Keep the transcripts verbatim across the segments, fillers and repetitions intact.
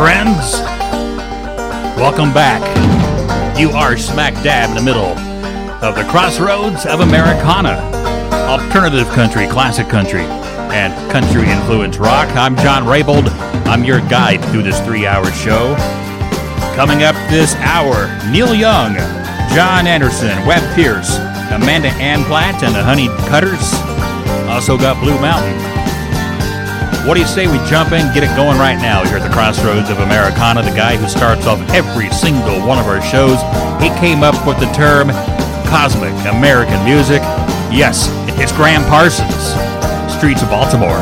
friends. Welcome back. You are smack dab in the middle of the crossroads of Americana. Alternative country, classic country, and country influence rock. I'm John Raybould. I'm your guide through this three-hour show. Coming up this hour, Neil Young, John Anderson, Webb Pierce, Amanda Ann Platt, and the Honey Cutters. Also got Blue Mountain. What do you say we jump in, get it going right now here at the Crossroads of Americana? The guy who starts off every single one of our shows, he came up with the term cosmic American music. Yes, it's Graham Parsons, Streets of Baltimore.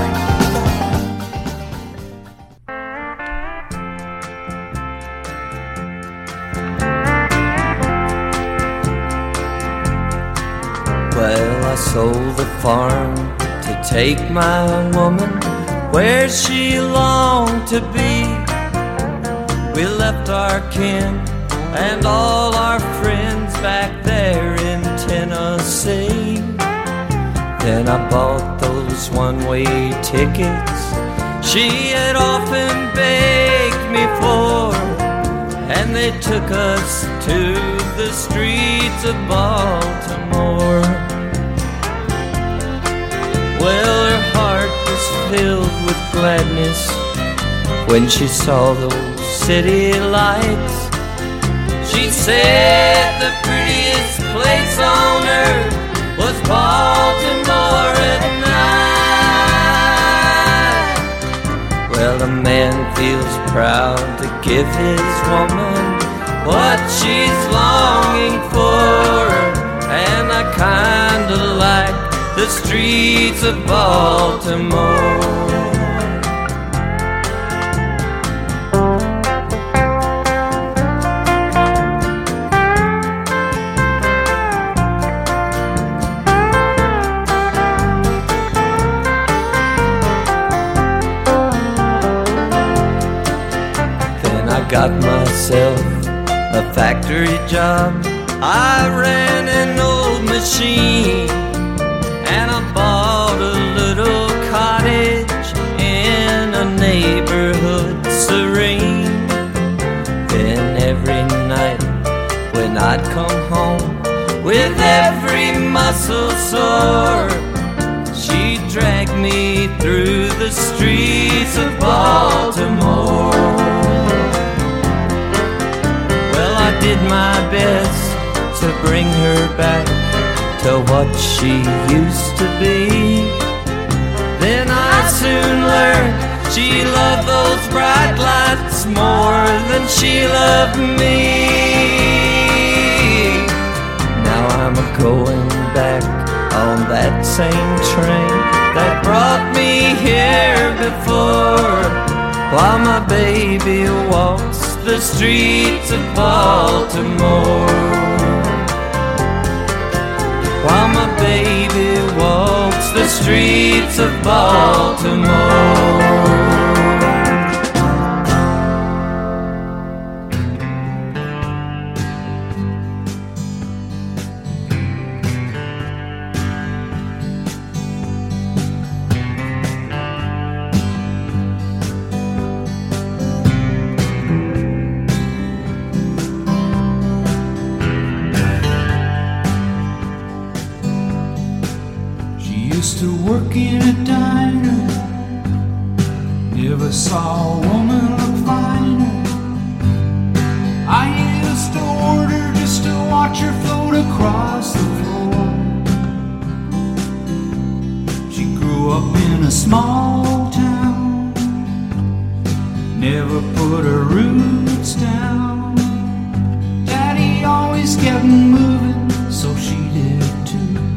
Well, I sold the farm to take my woman where she longed to be. We left our kin and all our friends back there in Tennessee. Then I bought those one-way tickets she had often begged me for, and they took us to the streets of Baltimore. Well, her heart was filled with gladness when she saw those city lights. She said the prettiest place on earth was Baltimore at night. Well, a man feels proud to give his woman what she's longing for, and I kinda like the streets of Baltimore. Then I got myself a factory job. I ran an old machine, and I bought a little cottage in a neighborhood serene. Then every night when I'd come home with every muscle sore, she'd drag me through the streets of Baltimore. Well, I did my best to bring her back to what she used to be. Then I soon learned she loved those bright lights more than she loved me. Now I'm a-going back on that same train that brought me here before, while my baby walks the streets of Baltimore. While my baby walks the streets of Baltimore. Work in a diner, never saw a woman look finer. I used to order just to watch her float across the floor. She grew up in a small town, never put her roots down. Daddy always kept moving, so she did too.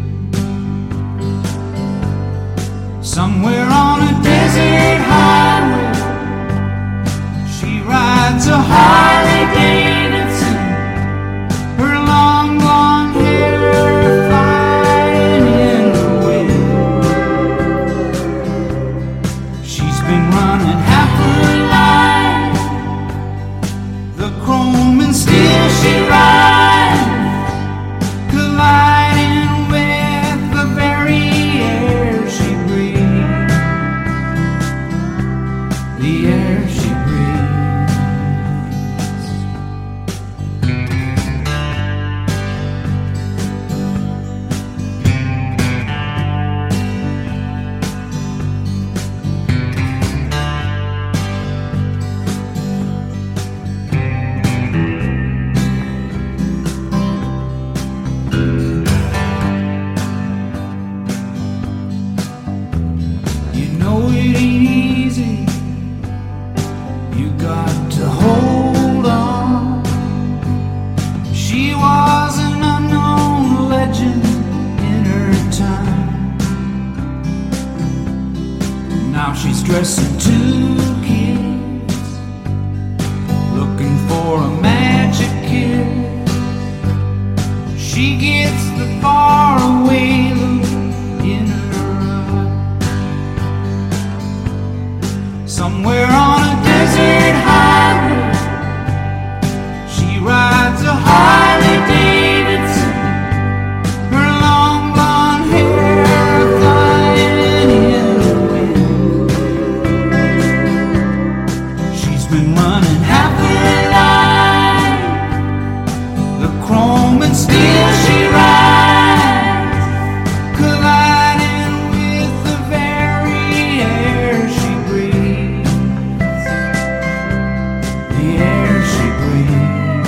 Somewhere on a desert highway, she rides a Harley Davidson, her long blonde hair flying in the wind. She's been running half her life, the chrome and steel she rides, colliding with the very air she breathes. The air she breathes. Now she's dressing two kids, looking for a magic kiss. She gets the faraway look in her eye. Somewhere on a desert highway, she rides a Harley Davidson. Her long blonde hair flying in the wind. She's been running half her life, the chrome and steel she rides, colliding with the very air she breathes, the air she breathes.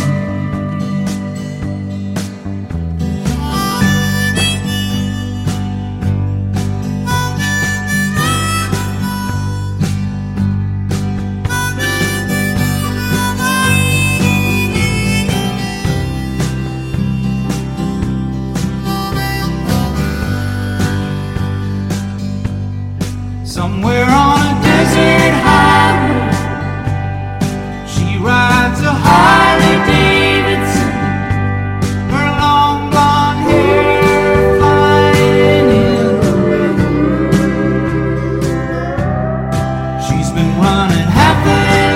Somewhere on a desert highway, she rides a Harley Davidson. Her long blonde hair flying in the wind. She's been running half her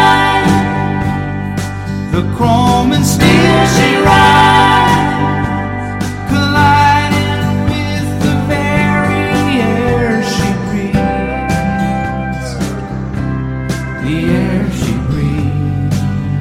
life, the chrome and steel she rides, colliding with the very air she breathes, the air she breathes.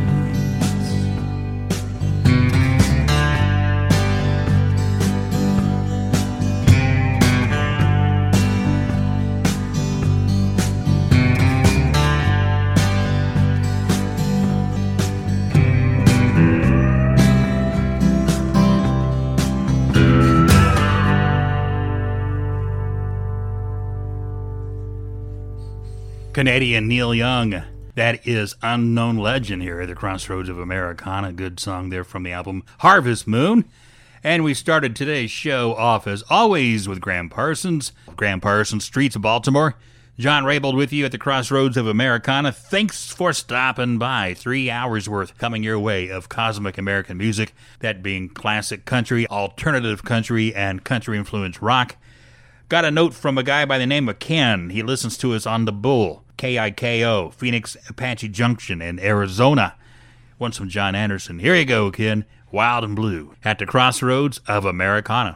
Canadian Neil Young. That is Unknown Legend here at the Crossroads of Americana. Good song there from the album Harvest Moon. And we started today's show off, as always, with Graham Parsons. Graham Parsons, Streets of Baltimore. John Raybould with you at the Crossroads of Americana. Thanks for stopping by. Three hours worth coming your way of cosmic American music, that being classic country, alternative country, and country-influenced rock. Got a note from a guy by the name of Ken. He listens to us on the Bull, K I K O, Phoenix Apache Junction in Arizona. Want some John Anderson. Here you go, Ken. Wild and Blue at the Crossroads of Americana.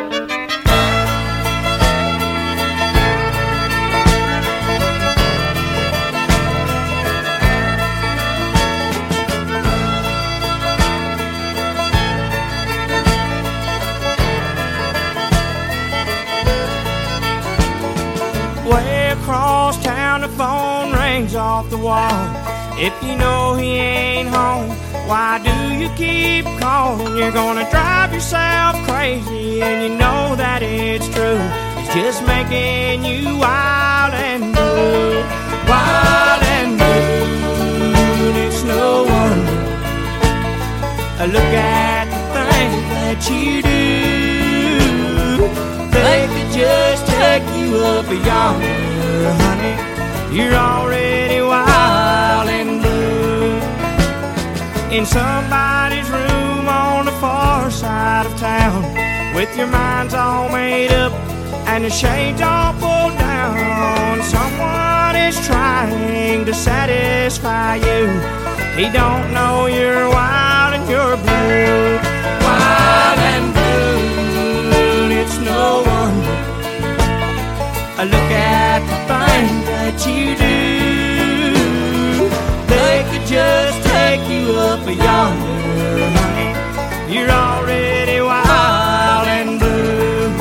Way across town, the phone rings off the wall. If you know he ain't home, why do you keep calling? You're gonna drive yourself crazy, and you know that it's true. It's just making you wild and blue, wild and blue. And it's no wonder. Look at the things that you do. They could just take you up yonder, honey. You're already wild and blue. In somebody's room on the far side of town, with your mind's all made up and the shades all pulled down. Someone is trying to satisfy you. He don't know you're wild and you're blue, wild and blue. And it's no wonder. Look at the things that you do. They could just take you up yonder, honey. You're already wild and blue.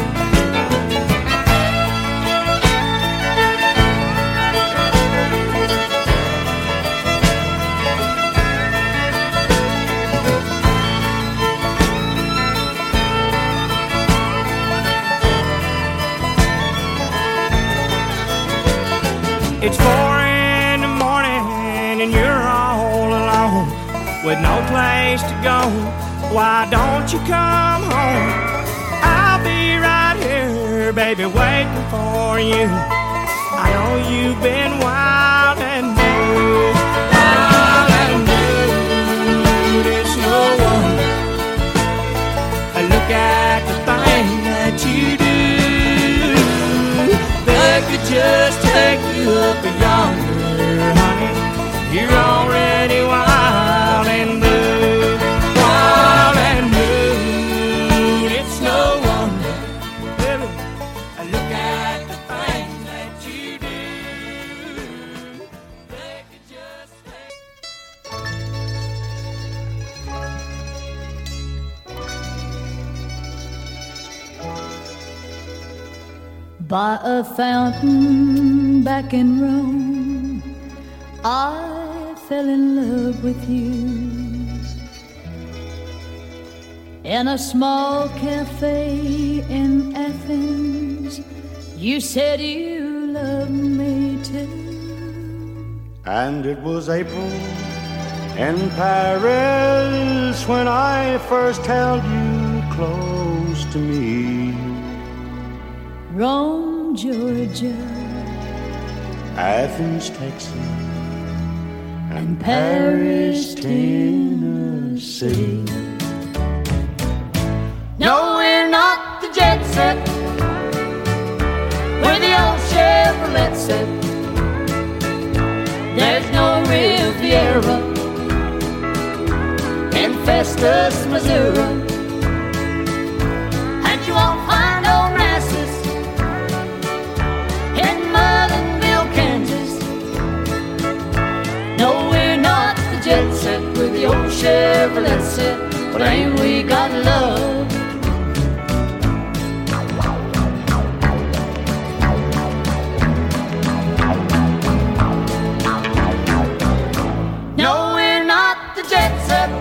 It's four in the morning and you're all alone with no place to go. Why don't you come home? I'll be right here, baby, waiting for you. I know you've been wild and blue, wild and blue. It's no wonder. Look at the thing that you do. They could just take you up yonder, honey. You're already wild and blue, wild and blue. It's no wonder, baby. Look at the thing that you do. They could just take. By a fountain back in Rome, I fell in love with you. In a small cafe in Athens, you said you loved me too. And it was April in Paris when I first held you close to me. Rome, Georgia, Athens, Texas, and Paris, Tennessee. No, we're not the jet set. We're the old Chevrolet set. There's no Riviera in Festus, Missouri. And you won't find old Rassus in Mullenville, Kansas. No, we're not the jet set. We're the old Chevrolet set. But ain't we got love? No, we're not the jet set.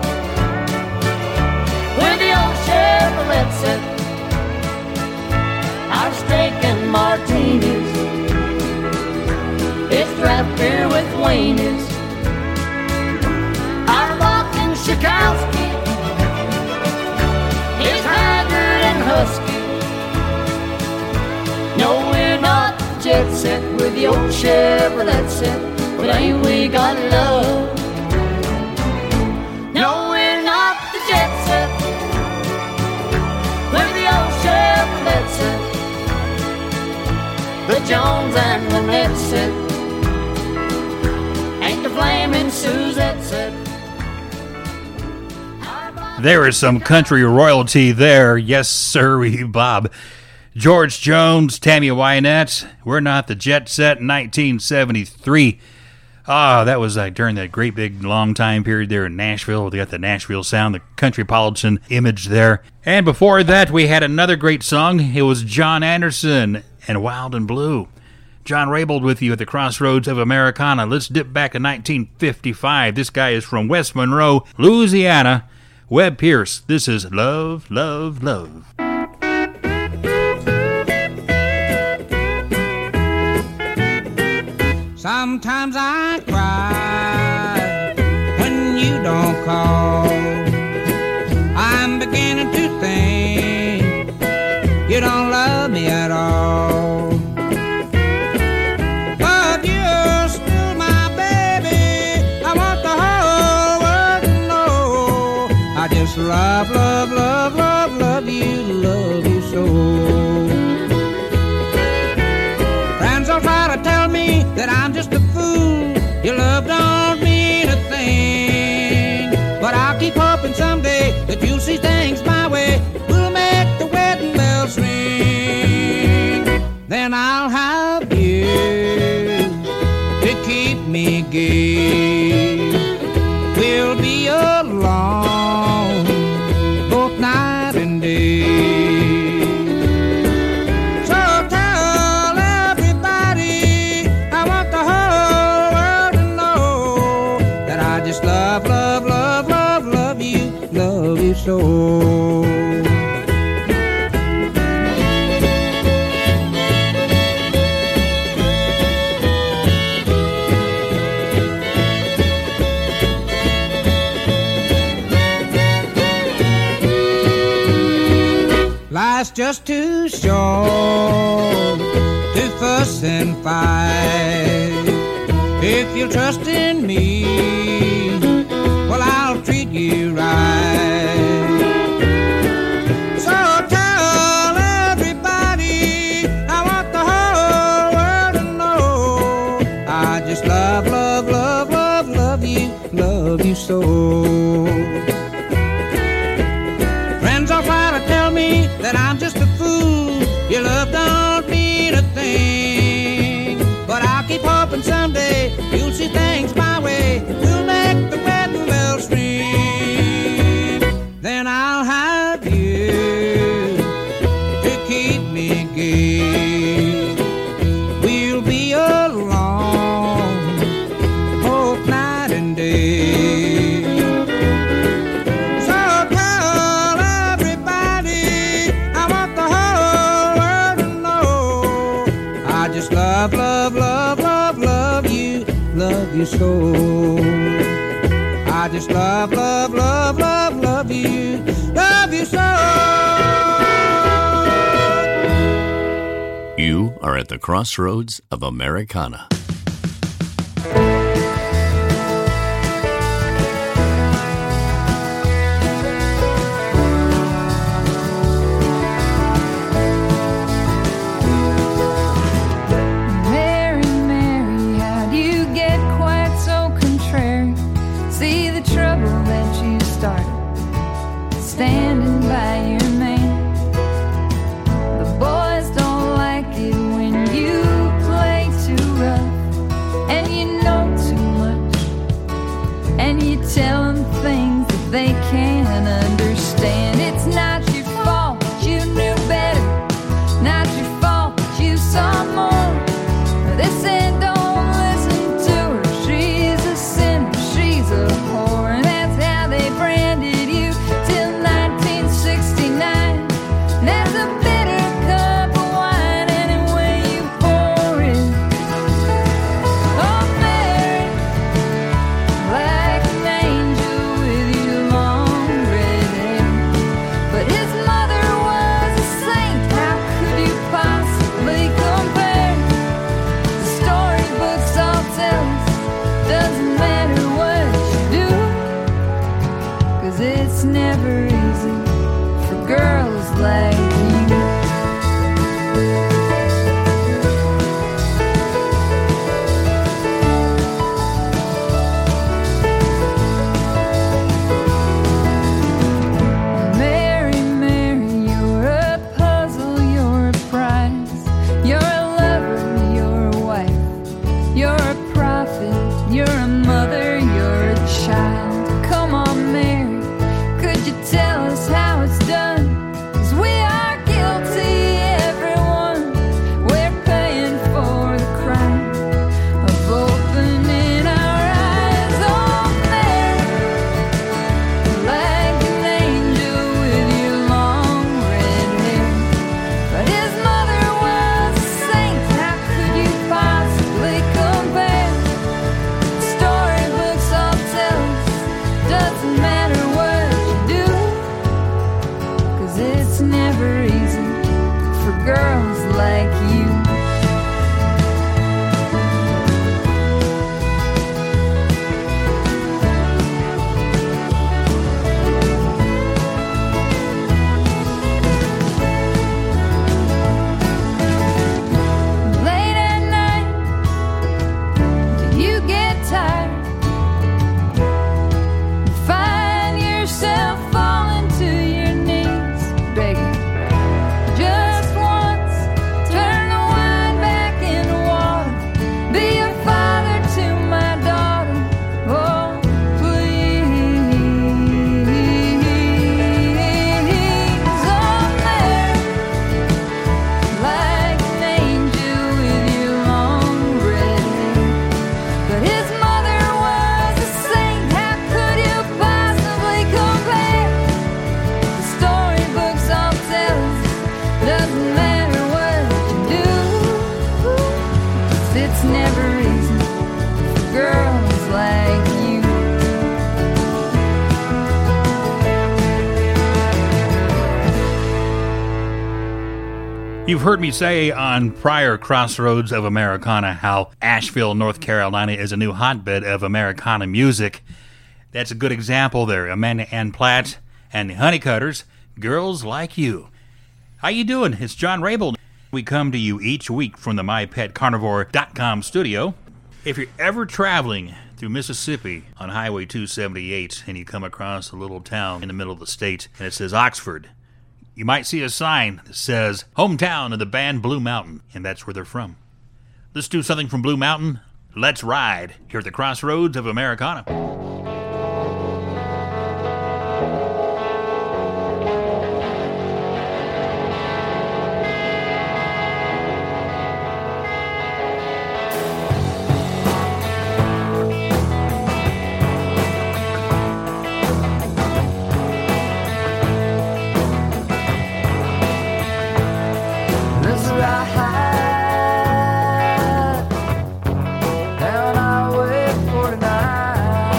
We're the old Chevrolet set. Our steak and martinis is draft beer with weenies. Our rockin' Schakowsky is haggard and husky. No, we're not the jet set. We're the old Chevrolet set. But ain't we got love? No, we're not the jet set. We're the old Chevrolet set. The Jones and Lynette set. Ain't the flaming Suzette set. There is some country royalty there. Yes, sir, Bob. George Jones, Tammy Wynette, We're Not the Jet Set, nineteen seventy-three. Ah, that was uh, during that great big long time period there in Nashville. They got the Nashville sound, the countrypolitan image there. And before that, we had another great song. It was John Anderson and Wild and Blue. John Raybould with you at the Crossroads of Americana. Let's dip back to nineteen fifty-five. This guy is from West Monroe, Louisiana. Webb Pierce. This is Love, Love, Love. Sometimes I cry when you don't call. I'm beginning to think you don't love me at all. But you're still my baby. I want the whole world to know I just love, love, love, love, love you, love you so. Friends will try to tell me that I'm just a fool. Your love don't mean a thing. But I'll keep hoping someday that you'll see things my way. We'll make the wedding bells ring. Then I'll have you to keep me gay. We'll be alone both night and day. Love, love, love, love, love you, love you so. Life's just too short to fuss and fight. If you'll trust in me, well, I'll treat you right. So tell everybody, I want the whole world to know, I just love, love, love, love, love you, love you so. Friends all try to tell me that I'm just a fool, your love don't mean a thing, but I'll keep hoping someday you'll see things my way. We'll make the wedding bells ring. Then I'll have you to keep me gay. We'll be alone both night and day. So tell everybody, I want the whole world to know, I just love, love, love, love, love you, love you so. I just love, love, love, love, love you, love you so. You are at the crossroads of Americana. Mary, Mary, how do you get quite so contrary? See the trouble that you started, standing by your man. The boys don't like it when you play too rough, and you know too much, and you tell them things that they can't understand. It's not your fault that you knew better, not your fault that you saw more. They said don't listen to her, she's a sinner, she's a whore, and that's how they branded you till nineteen sixty-nine. That's a bitter cup of wine any way you pour it. Oh, Mary, like an angel with your long red hair, but his mother was a saint. How could you possibly compare? The storybooks all tell us, doesn't matter what you do, 'cause it's never easy for girls like you. Mary, Mary, you're a puzzle, you're a prize, you're a lover, you're a wife, you're a prophet, you're a mother, you're a child. Come on, Mary, could you tell us how it's done? 'Cause we are guilty, everyone. We're paying for the crime of opening our eyes. Oh, Mary, like an angel with your long red hair, but his mother was a saint. How could you possibly compare? Storybooks all tell us, doesn't matter what you do, 'cause it's never easy for girls like you. Late at night, do you get tired? Find yourself falling to your knees, begging just once, turn the wine back into water, be a father to my daughter, oh please. Oh, Mary, like an angel with your long red hair, but his mother was a saint. How could you possibly compare? The storybooks all tell us, doesn't matter what you do, 'cause it's never easy for girls like you. You've heard me say on prior Crossroads of Americana how Asheville, North Carolina is a new hotbed of Americana music. That's a good example there. Amanda Ann Platt and the Honeycutters, Girls Like You. How you doing? It's John Rabel. We come to you each week from the my pet carnivore dot com studio. If you're ever traveling through Mississippi on Highway two seventy-eight and you come across a little town in the middle of the state and it says Oxford, you might see a sign that says hometown of the band Blue Mountain, and that's where they're from. Let's do something from Blue Mountain. Let's ride here at the Crossroads of Americana. Down Highway forty-nine.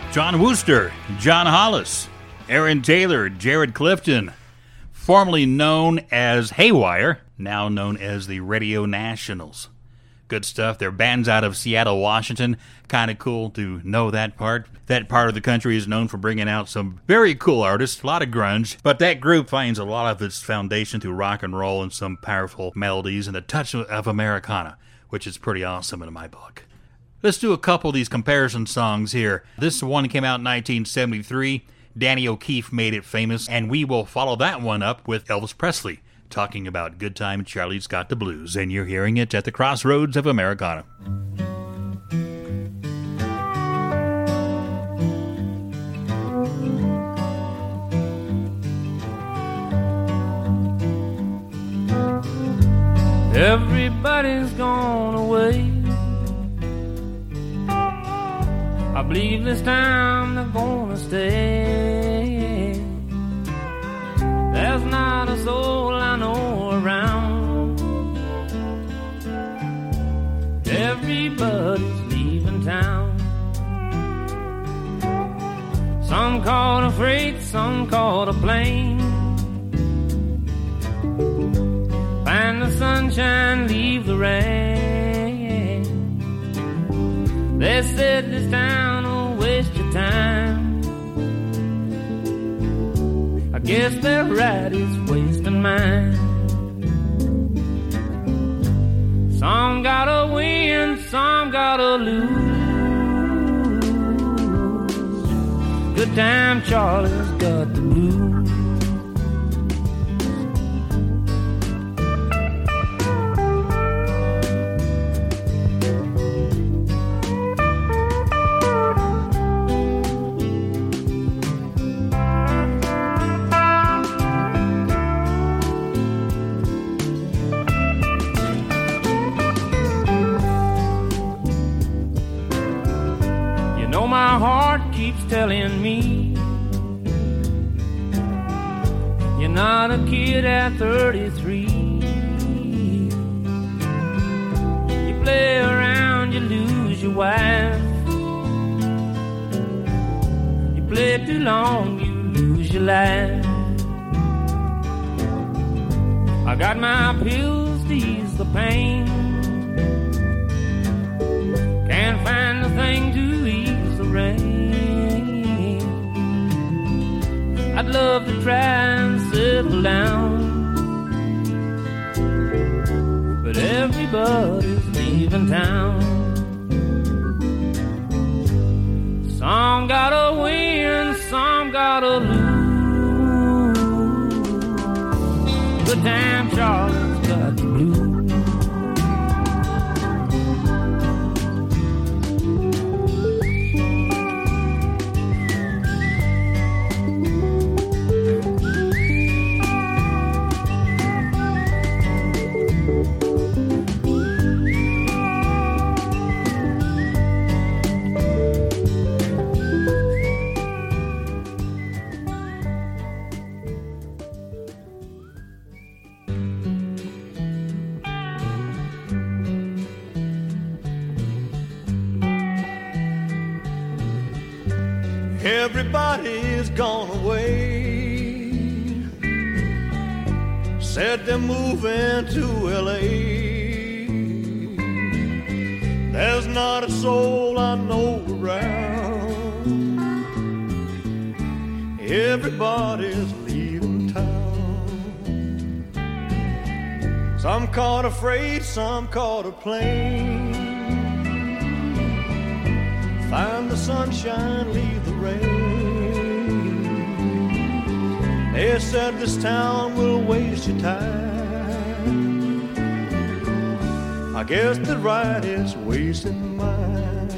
John Wooster, John Hollis, Aaron Taylor, Jared Clifton, formerly known as Haywire, now known as the Radio Nationals. Good stuff. They're bands out of Seattle, Washington. Kind of cool to know that part. That part of the country is known for bringing out some very cool artists, a lot of grunge, but that group finds a lot of its foundation through rock and roll and some powerful melodies and a touch of Americana, which is pretty awesome in my book. Let's do a couple of these comparison songs here. This one came out in nineteen seventy-three. Danny O'Keefe made it famous, and we will follow that one up with Elvis Presley, talking about Good Time Charlie's Got the Blues, and you're hearing it at the Crossroads of Americana. Everybody's gone away. I believe this time they're gonna stay. There's not a soul I know around. Everybody's leaving town. Some caught a freight, some caught a plane. Find the sunshine, leave the rain. They said this town will waste your time. I guess they're right, it's wasting mine. Some gotta win, some gotta lose. Good Time Charlie's got the blues. My heart keeps telling me you're not a kid at thirty-three. You play around, you lose your wife. You play too long, you lose your life. I got my pills to ease the pain. Can't find a thing to rain. I'd love to try and settle down, but everybody's leaving town. Some gotta win, some gotta lose. Good Time Charlie's got the blues. Everybody's gone away. Said they're moving to L A. There's not a soul I know around. Everybody's leaving town. Some caught a freight, some caught a plane. Find the sunshine, leave the rain. They said this town will waste your time. I guess the right is wasting mine.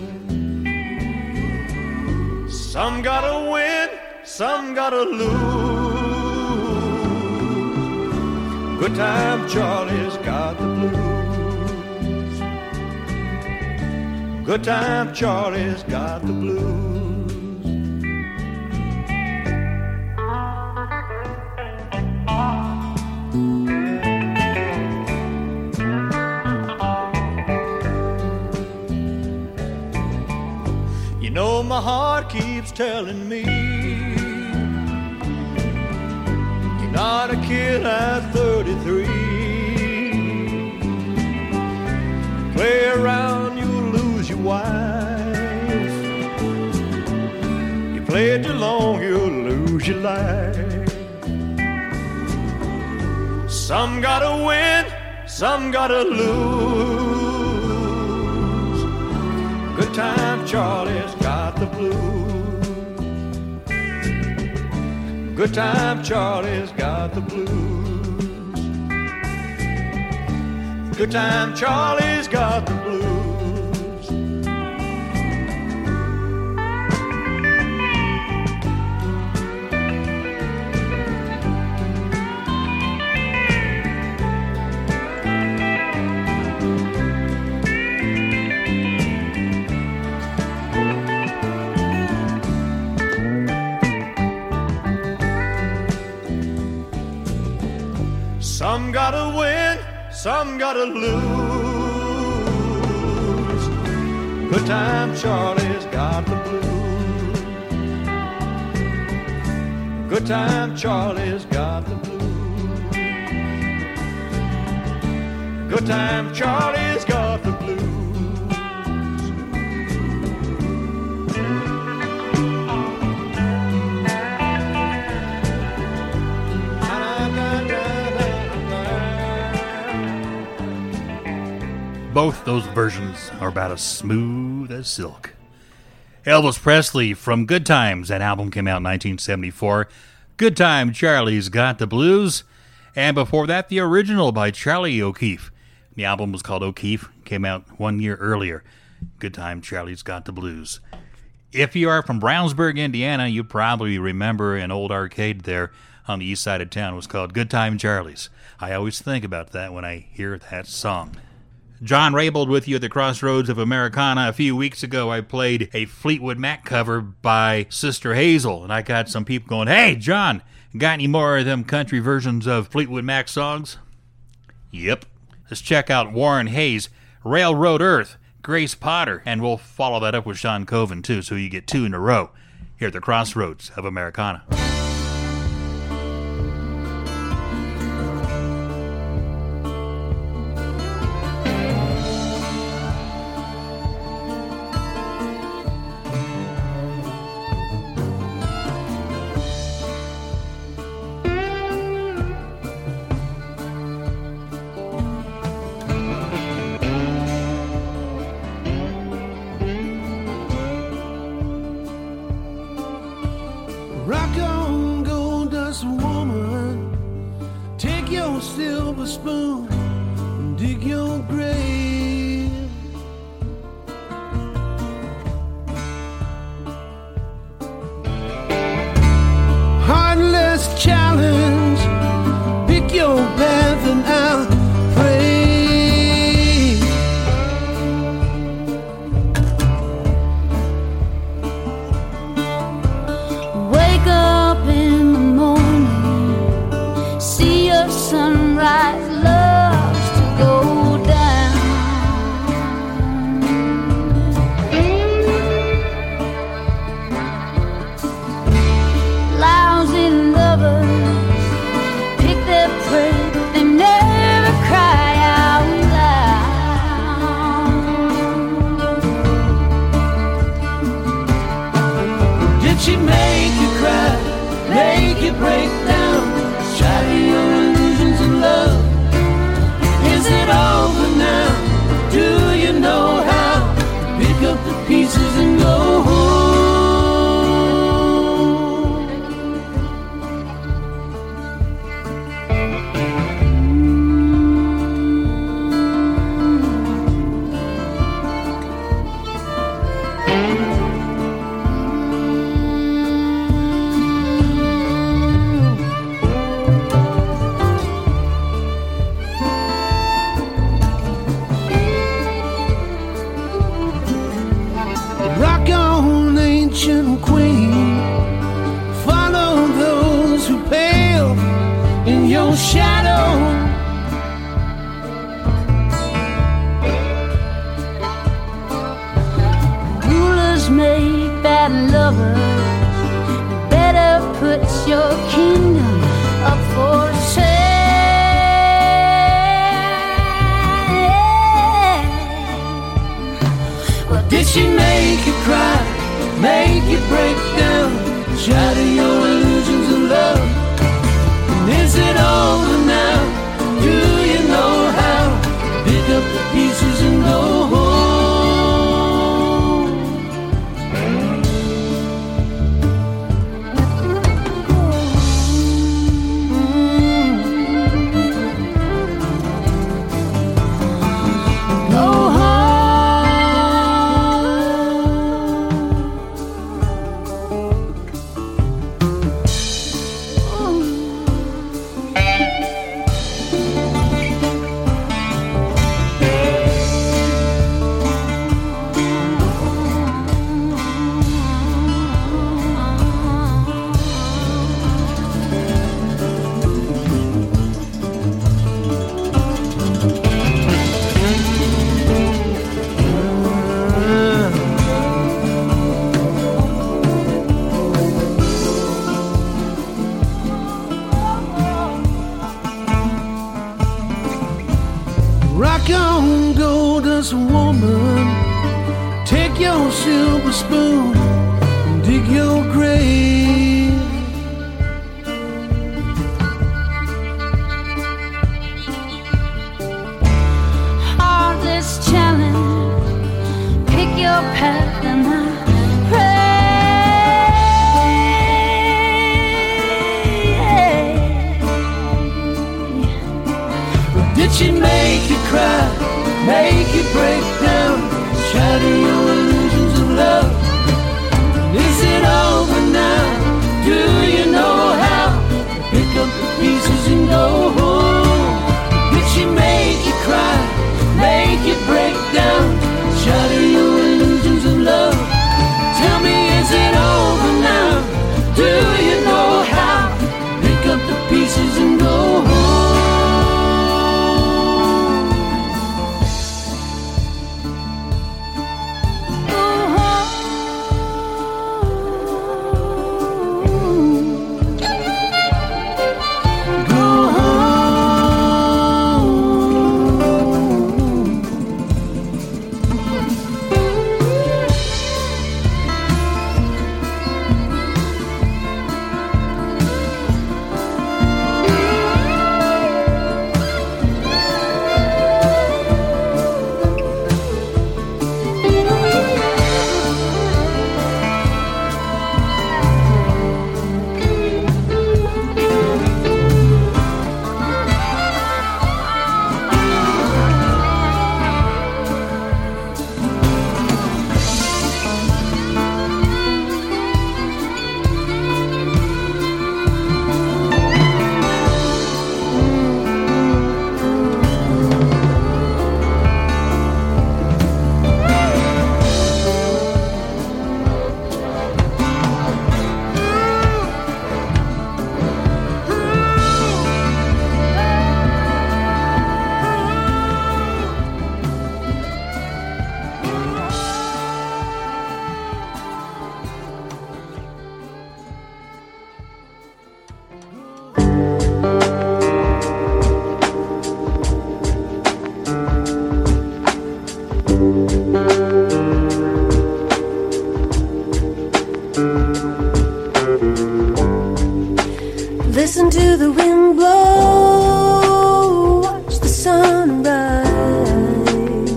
Some gotta win, some gotta lose. Good Time Charlie's got the blues. Good Time Charlie's got the blues. You know my heart keeps keeps telling me you're not a kid at thirty-three. Play around, you'll lose your wife. You play too long, you'll lose your life. Some gotta win, some gotta lose. Good time Charlie's got the blues. Good time Charlie's got the blues. Good time Charlie's got the blues. Some gotta win, some gotta lose. Good time Charlie's got the blues. Good time Charlie's got the blues. Good time Charlie's got the blues. Both those versions are about as smooth as silk. Elvis Presley from Good Times. That album came out in nineteen seventy-four. Good Time Charlie's Got the Blues. And before that, the original by Charlie O'Keefe. The album was called O'Keefe. Came out one year earlier. Good Time Charlie's Got the Blues. If you are from Brownsburg, Indiana, you probably remember an old arcade there on the east side of town. It was called Good Time Charlie's. I always think about that when I hear that song. John Raybould with you at the Crossroads of Americana. A few weeks ago, I played a Fleetwood Mac cover by Sister Hazel, and I got some people going, "Hey, John, got any more of them country versions of Fleetwood Mac songs?" Yep. Let's check out Warren Hayes, Railroad Earth, Grace Potter, and we'll follow that up with Sean Coven, too, so you get two in a row here at the Crossroads of Americana. Rock on, gold dust woman, take your silver spoon and dig your grave. Heartless challenge, pick your path and I'll pray. Wake up in the morning, see your sunrise, loves to go down. Lousy lovers pick their prey, but they never cry out loud. Did she make you cry, make you break down, shatter your illusions of love? Is it over now? Do you know how to pick up the pieces and go home? Rock on, ancient queen, follow those who pale in your shadow. Rulers make bad lovers, cry, make you break down, shatter your illusions of love. And is it over now? Do you know how? Pick up the pieces and go home. Rock on, goldust woman, take your silver spoon and dig your grave. Heartless challenge, pick your path and I pray. Did she make you cry, make you break down, shatter your illusions of love? Is it over now? Do you know how to pick up the pieces and go home? Did she make you cry, make you break down, shatter your illusions of love? Tell me, is it over now? Do you know how to pick up the pieces and go home? Listen to the wind blow, watch the sun rise.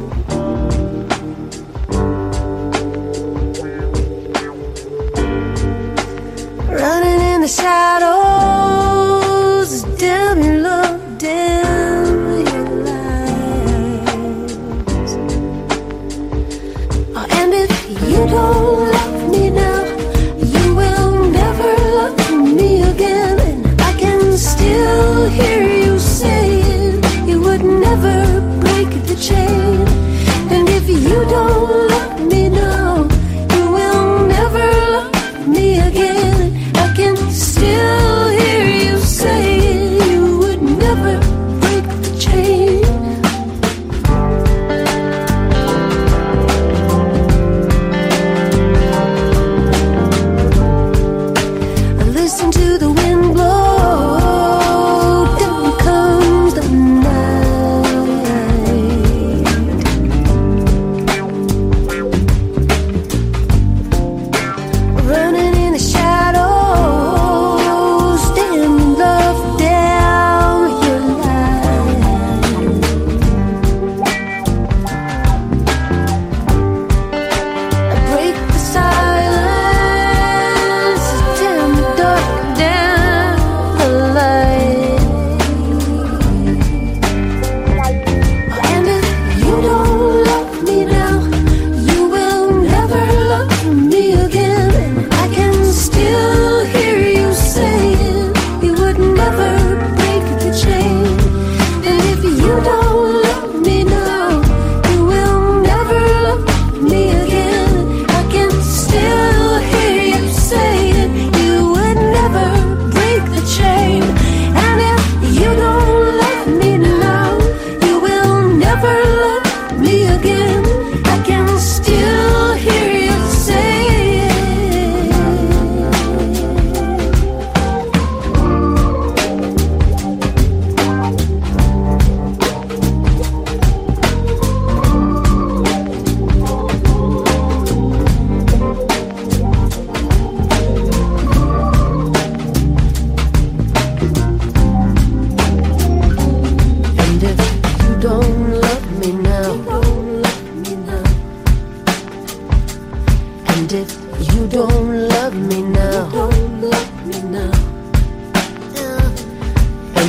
Running in the shadows, dim your love, dim your lies. Oh, and if you don't love me now, you will never love me again. Still hear you saying you would never break the chain. And if you don't love me now, you will never love me again. I can still hear you saying you would never break the chain. I listen to the wind blow.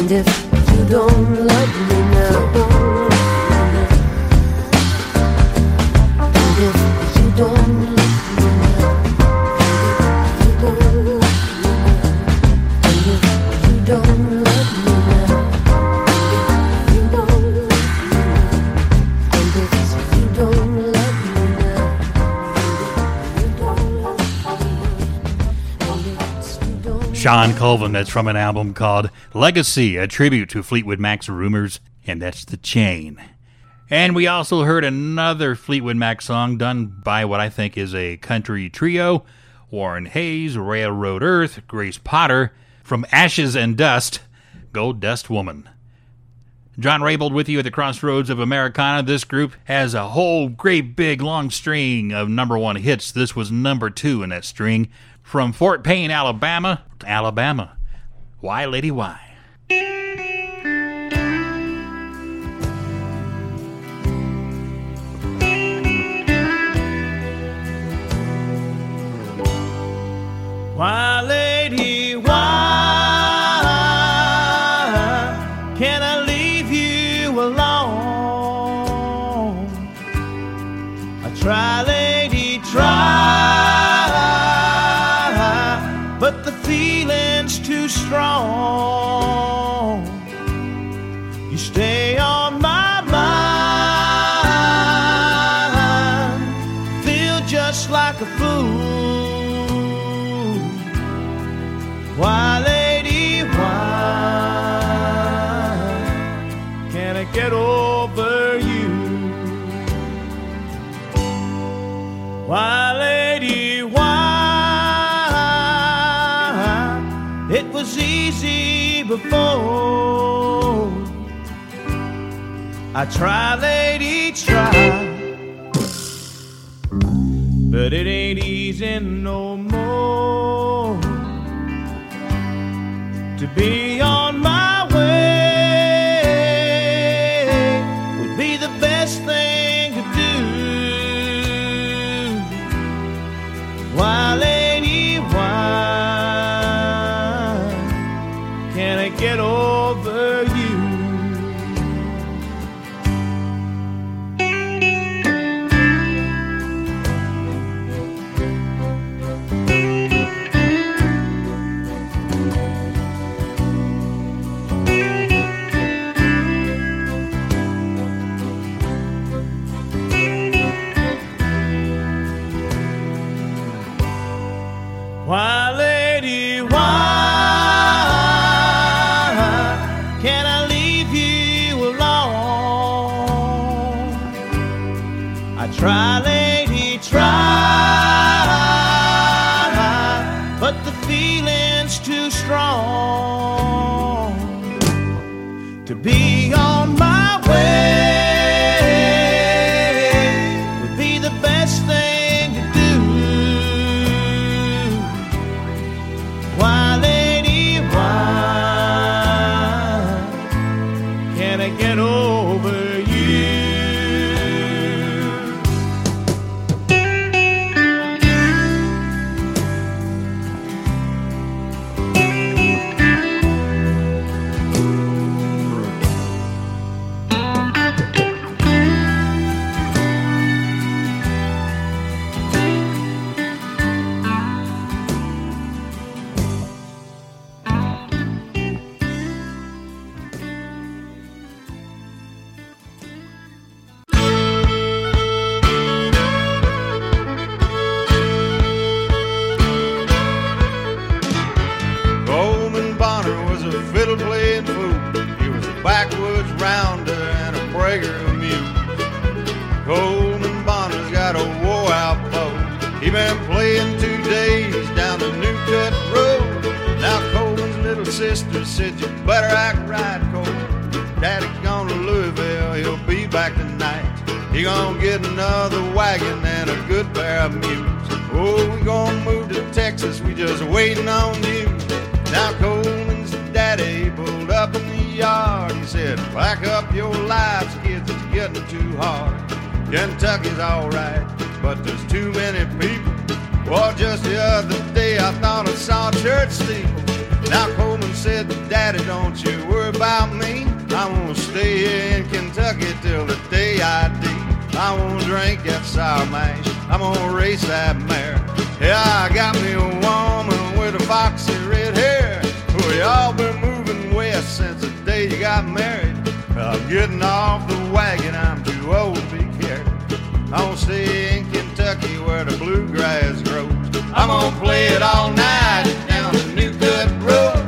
And if you don't love me now, and if you don't love me now, and if you don't love me now, and if you don't love me now, and if you don't love me now, and if you don't love me now, and if you don't. Sean Colvin, that's from an album called Legacy, a tribute to Fleetwood Mac's Rumors, and that's The Chain. And we also heard another Fleetwood Mac song done by what I think is a country trio, Warren Hayes, Railroad Earth, Grace Potter, from Ashes and Dust, Gold Dust Woman. John Raybould with you at the Crossroads of Americana. This group has a whole great big long string of number one hits. This was number two in that string. From Fort Payne, Alabama, to Alabama. Why, lady, why? Why, lady, why can't I leave you alone? I try, lady, try, but the feeling's too strong. You stay on my mind, feel just like a fool. Why, lady, why can't I get over you? Why, lady, why? It was easy before. I try, lady, try, but it ain't easy no more. To be on my way would be the best thing to do. Why, lady, why can't I get over you? Why, lady, why can't I leave you alone? I try, lady, try, but the feeling's too strong to be on my way would be the best thing to do. Why, lady, why can't I get over you? Coleman Bonner was a fiddle-playing fool. He was a backwoods rounder and a breaker of mules. Coleman Bonner's got a wore-out bow. He been playing two days down the New Cut Road. Now Coleman's little sister said, you better act right, Coleman. Daddy gone to Louisville, he'll be back tonight. He gonna get another wagon and a good pair of mules. Oh, we gonna move to Texas, we just waiting on you. Now Coleman's daddy pulled up in the yard. He said, pack up your lives, kids, it's getting too hard. Kentucky's alright, but there's too many people. Well, just the other day I thought I saw a church steeple. Now Coleman said to Daddy, Daddy, don't you worry about me. I won't stay here in Kentucky till the day I die. I won't drink that sour mash, I'm gonna race that mare. Yeah, I got me a woman with a foxy red hair. We all been moving west since the day you got married. I'm getting off the wagon, I'm too old to be carried. I won't stay in Kentucky where the bluegrass grows. I'm gonna play it all night down the New Cut Road.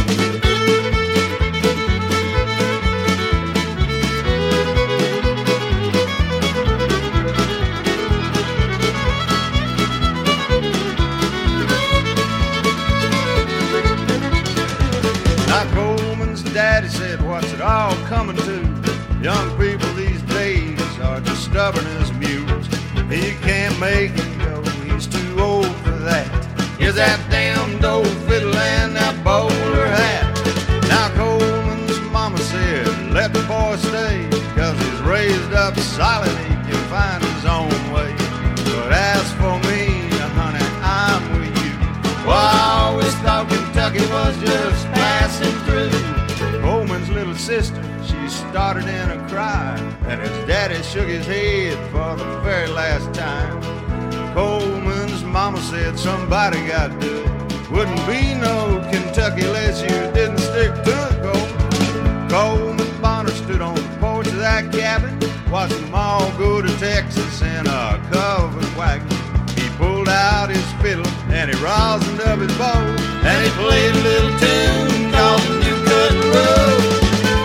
Now Coleman's daddy said, what's it all coming to? Young people these days are just stubborn as mules. He can't make him go, he's too old for that. Here's that damned old fiddle and that bowler hat. Now Coleman's mama said, let the boy stay, cause he's raised up solid, he can find his own way. But as for me, honey, I'm with you. Well, I always thought Kentucky was just passing through. Coleman's little sister, she started in a cry, and his daddy shook his head for the very last time. Coleman's mama said somebody got to do it. Wouldn't be no Kentucky unless you didn't stick to it, Coleman. Coleman Bonner stood on the porch of that cabin, watched them all go to Texas in a covered wagon. He pulled out his fiddle and he rosined up his bow, and he played a little tune called the New Cut Road.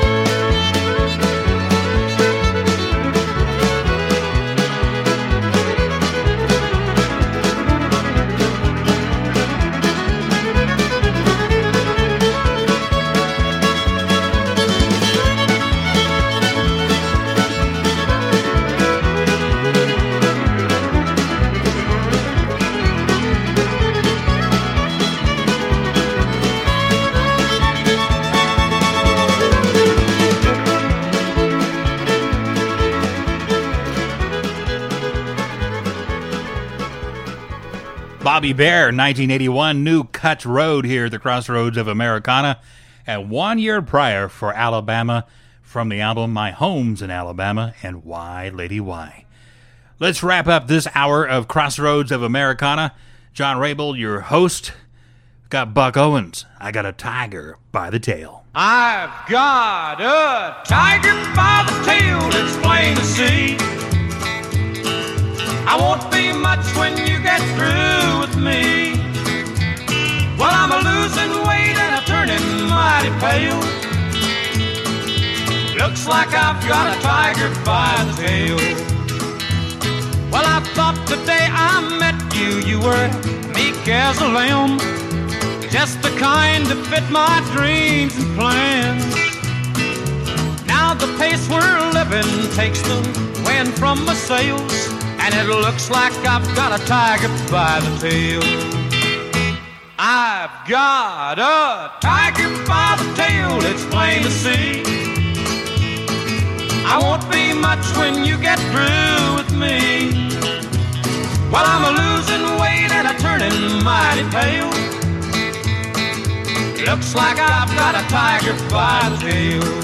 Bobby Bare, nineteen eighty-one, New Cut Road here at the Crossroads of Americana. And one year prior for Alabama from the album My Home's in Alabama and Why, Lady, Why. Let's wrap up this hour of Crossroads of Americana. John Rabel, your host. Got Buck Owens. I got a tiger by the tail. I've got a tiger by the tail, it's plain to see. I won't be much when you get through with me. Well, I'm a losing weight and I'm turning mighty pale. Looks like I've got a tiger by the tail. Well, I thought the day I met you, you were meek as a lamb, just the kind to fit my dreams and plans. Now the pace we're living takes the wind from my sails, and it looks like I've got a tiger by the tail. I've got a tiger by the tail, it's plain to see. I won't be much when you get through with me. Well, I'm a losing weight and I'm turning mighty pale. Looks like I've got a tiger by the tail.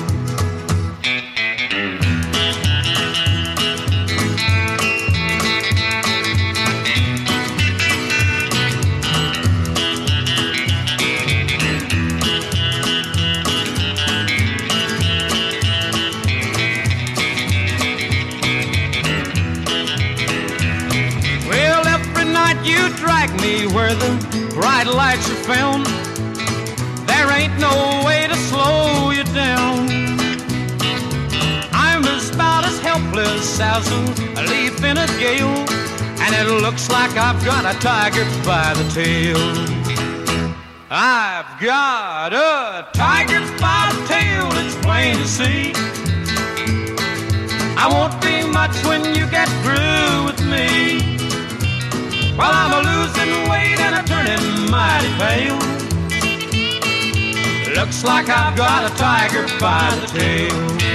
You drag me where the bright lights are found. There ain't no way to slow you down. I'm as about as helpless as a leaf in a gale, and it looks like I've got a tiger by the tail. I've got a tiger by the tail, it's plain to see. I won't be much when you get through with me. Well, I'm a losing weight and I'm turning mighty pale. Looks like I've got a tiger by the tail.